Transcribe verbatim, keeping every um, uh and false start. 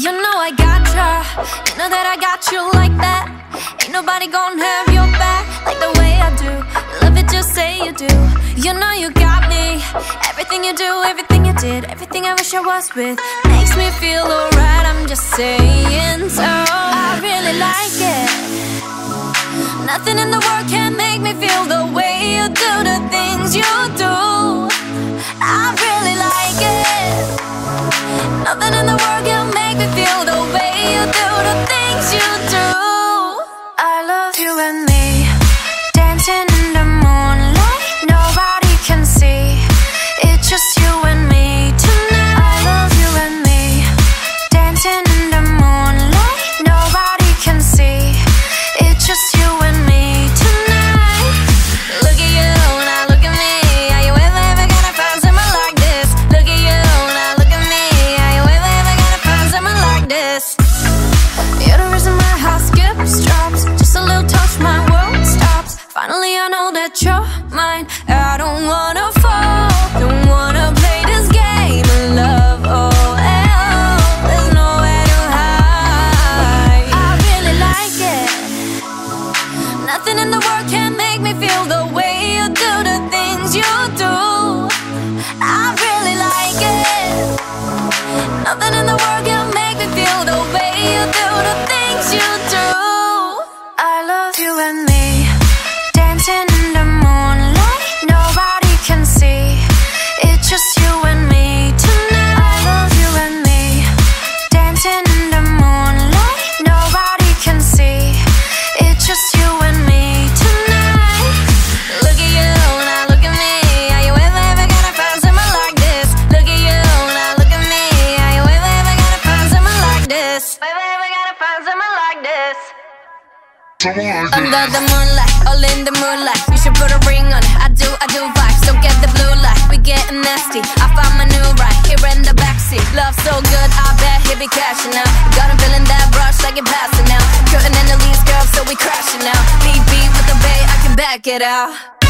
You know I gotcha, you know that I got you like that. Ain't nobody gonna have your back like the way I do. Love it, just say you do. You know you got me. Everything you do, everything you did, everything I wish I was with makes me feel alright, I'm just saying so. I really like it. Nothing in the world can make me feel the way you do the things you do. I really like it. Nothing in the world can make me feel the way you do the things you do. I love you and me, dancing in the moonlight, nobody can see. It's just you and me tonight. I love you and me, dancing in the moonlight, nobody can see. It's just you and me tonight. Look at you, now look at me. Are you ever, ever gonna find someone like this? Look at you, now look at me. Are you ever, ever gonna find someone like this? You're the reason my heart skips, drops. Just a little touch, my world stops. Finally I know that you're mine. I don't wanna fall, don't wanna play this game of love. Oh, oh, there's nowhere to hide. I really like it. Nothing in the world can make me feel the way you do the things you do. I really like it. Nothing in the world can make me feel the way you do the things you do. I love you and me, dancing in the moonlight, nobody can see. It's just you and me tonight. I love you and me, dancing in the moonlight, nobody can see. It's just you and me tonight. Look at you, now look at me. Are you ever, ever gonna find someone like this? Look at you, now look at me. Are you ever, ever gonna find someone like this? Ever, ever gonna find someone like this? Under the moonlight, all in the moonlight. You should put a ring on it. I do, I do vibes. Don't get the blue light. We getting nasty. I found my new right here in the backseat. Love so good, I bet he be cashing out. Got him feeling that rush like it passing out. Curtain in the leaves, girl, so we crashing out. Beat beat with the bay, I can back it out.